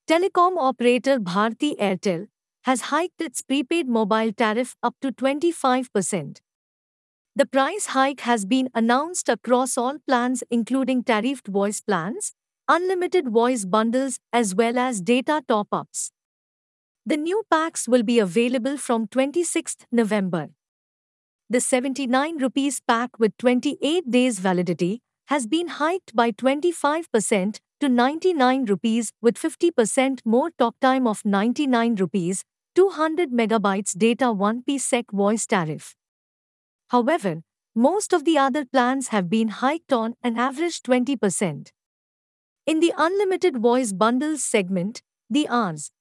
Telecom operator Bharti Airtel has hiked its prepaid mobile tariff up to 25%. The price hike has been announced across all plans, including tariffed voice plans, unlimited voice bundles, as well as data top ups. The new packs will be available from 26th November. The 79 rupees pack with 28 days validity has been hiked by 25% to 99 rupees with 50% more talk time of 99 rupees, 200 megabytes data 1 sec voice tariff. However, most of the other plans have been hiked on an average 20%. In the unlimited voice bundles segment, the Rs.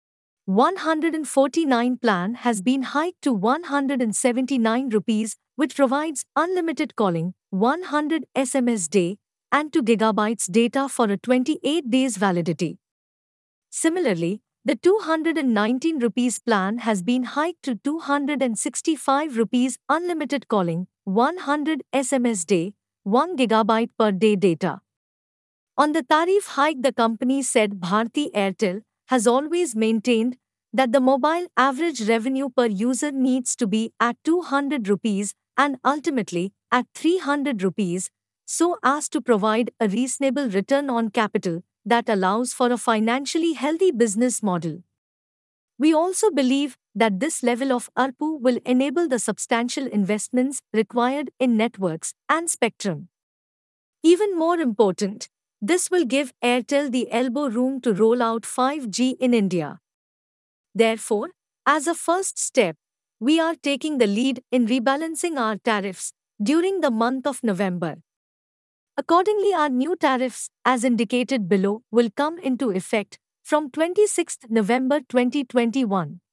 149 plan has been hiked to 179 rupees, which provides unlimited calling, 100 SMS day, and 2 gigabytes data for a 28 days validity. Similarly, the 219 rupees plan has been hiked to 265 rupees unlimited calling, 100 SMS day, 1 gigabyte per day data. On the tariff hike, the company said Bharti Airtel has always maintained that the mobile average revenue per user needs to be at 200 rupees and ultimately at 300 rupees so as to provide a reasonable return on capital that allows for a financially healthy business model. We also believe that this level of ARPU will enable the substantial investments required in networks and spectrum. Even more important, this will give Airtel the elbow room to roll out 5G in India. Therefore, as a first step, we are taking the lead in rebalancing our tariffs during the month of November. Accordingly, our new tariffs, as indicated below, will come into effect from 26th November 2021.